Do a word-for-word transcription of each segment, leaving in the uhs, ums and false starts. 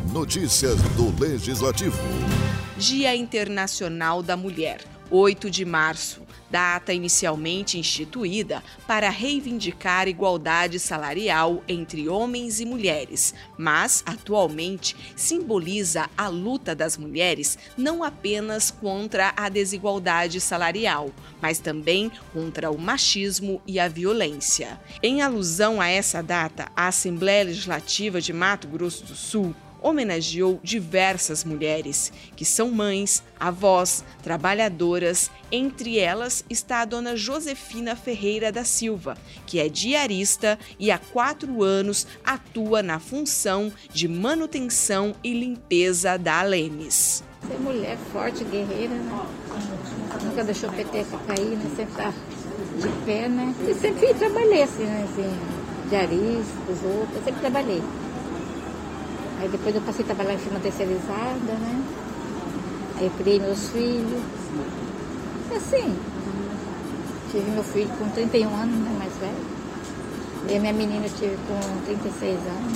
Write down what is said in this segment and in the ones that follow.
Notícias do Legislativo. Dia Internacional da Mulher, oito de março, data inicialmente instituída para reivindicar igualdade salarial entre homens e mulheres, mas, atualmente, simboliza a luta das mulheres não apenas contra a desigualdade salarial, mas também contra o machismo e a violência. Em alusão a essa data, a Assembleia Legislativa de Mato Grosso do Sul homenageou diversas mulheres, que são mães, avós, trabalhadoras. Entre elas está a dona Josefina Ferreira da Silva, que é diarista e há quatro anos atua na função de manutenção e limpeza da Alemes. Ser mulher forte, guerreira, né? Nunca deixou o peteca cair, né? Sempre tá de pé, né? E sempre trabalhei assim, né? Assim, diarista, os outros, eu sempre trabalhei. Aí depois eu passei a trabalhar em firma terceirizada, né? Aí eu criei meus filhos. E assim, tive meu filho com trinta e um anos, né? Mais velho. E a minha menina eu tive com trinta e seis anos.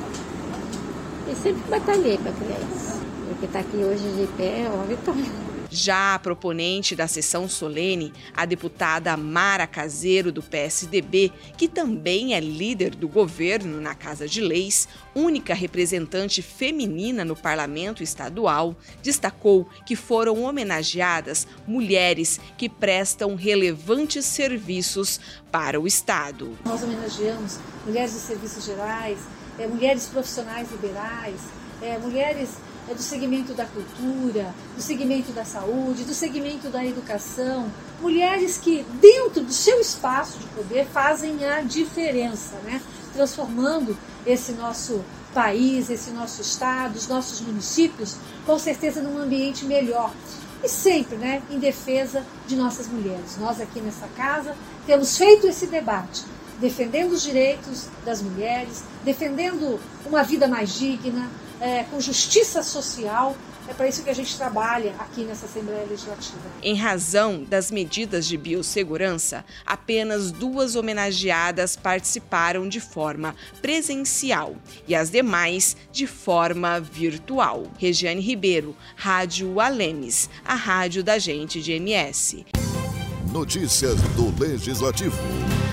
E sempre batalhei para criar isso. Porque estar aqui hoje de pé é uma vitória. Já a proponente da sessão solene, a deputada Mara Caseiro, do P S D B, que também é líder do governo na Casa de Leis, única representante feminina no parlamento estadual, destacou que foram homenageadas mulheres que prestam relevantes serviços para o Estado. Nós homenageamos mulheres dos serviços gerais, é, mulheres profissionais liberais, é, mulheres é do segmento da cultura, do segmento da saúde, do segmento da educação, mulheres que dentro do seu espaço de poder fazem a diferença, né? Transformando esse nosso país, esse nosso estado, os nossos municípios, com certeza num ambiente melhor. E sempre, né, em defesa de nossas mulheres. Nós aqui nessa casa temos feito esse debate, defendendo os direitos das mulheres, defendendo uma vida mais digna, É, com justiça social. É para isso que a gente trabalha aqui nessa Assembleia Legislativa. Em razão das medidas de biossegurança, apenas duas homenageadas participaram de forma presencial e as demais de forma virtual. Regiane Ribeiro, Rádio Alemes, a rádio da gente de M S. Notícias do Legislativo.